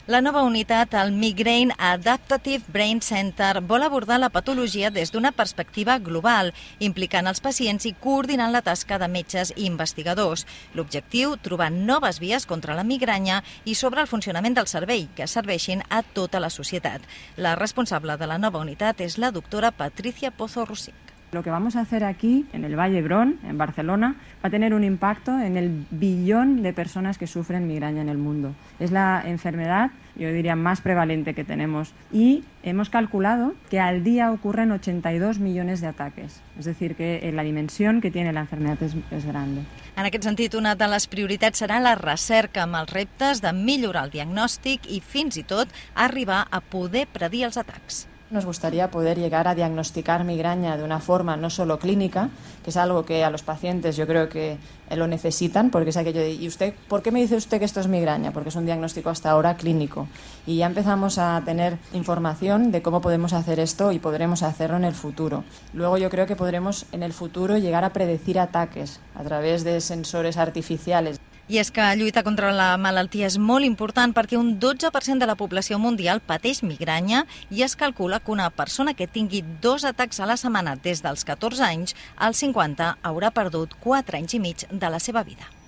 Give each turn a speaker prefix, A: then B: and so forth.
A: La nova unitat, el Migraine Adaptative Brain Center, vol abordar la patologia des d'una perspectiva global, implicant els pacients i coordinant la tasca de metges i investigadors. L'objectiu, trobar noves vies contra la migranya i sobre el funcionament del cervell, que serveixin a tota la societat. La responsable de la nova unitat és la doctora Patricia Pozo Rosic.
B: Lo que vamos a hacer aquí, en el Vall d'Hebron, en Barcelona, va a tener un impacto en el billón de personas que sufren migraña en el mundo. Es la enfermedad, yo diría, más prevalente que tenemos. Y hemos calculado que al día ocurren 82 millones de ataques. Es decir, que la dimensión que tiene la enfermedad es grande.
A: En aquest sentit, una de les prioritats serà la recerca amb els reptes de millorar el diagnòstic i, fins i tot, arribar a poder predir els atacs.
C: Nos gustaría poder llegar a diagnosticar migraña de una forma no solo clínica, que es algo que a los pacientes yo creo que lo necesitan, porque es aquello de, ¿y usted, por qué me dice usted que esto es migraña? Porque es un diagnóstico hasta ahora clínico. Y ya empezamos a tener información de cómo podemos hacer esto y podremos hacerlo en el futuro. Luego yo creo que podremos en el futuro llegar a predecir ataques a través de sensores artificiales.
A: I és que lluitar contra la malaltia és molt important perquè un 12% de la població mundial pateix migranya i es calcula que una persona que tingui 2 atacs a la setmana des dels 14 anys, als 50 haurà perdut 4 anys i mig de la seva vida.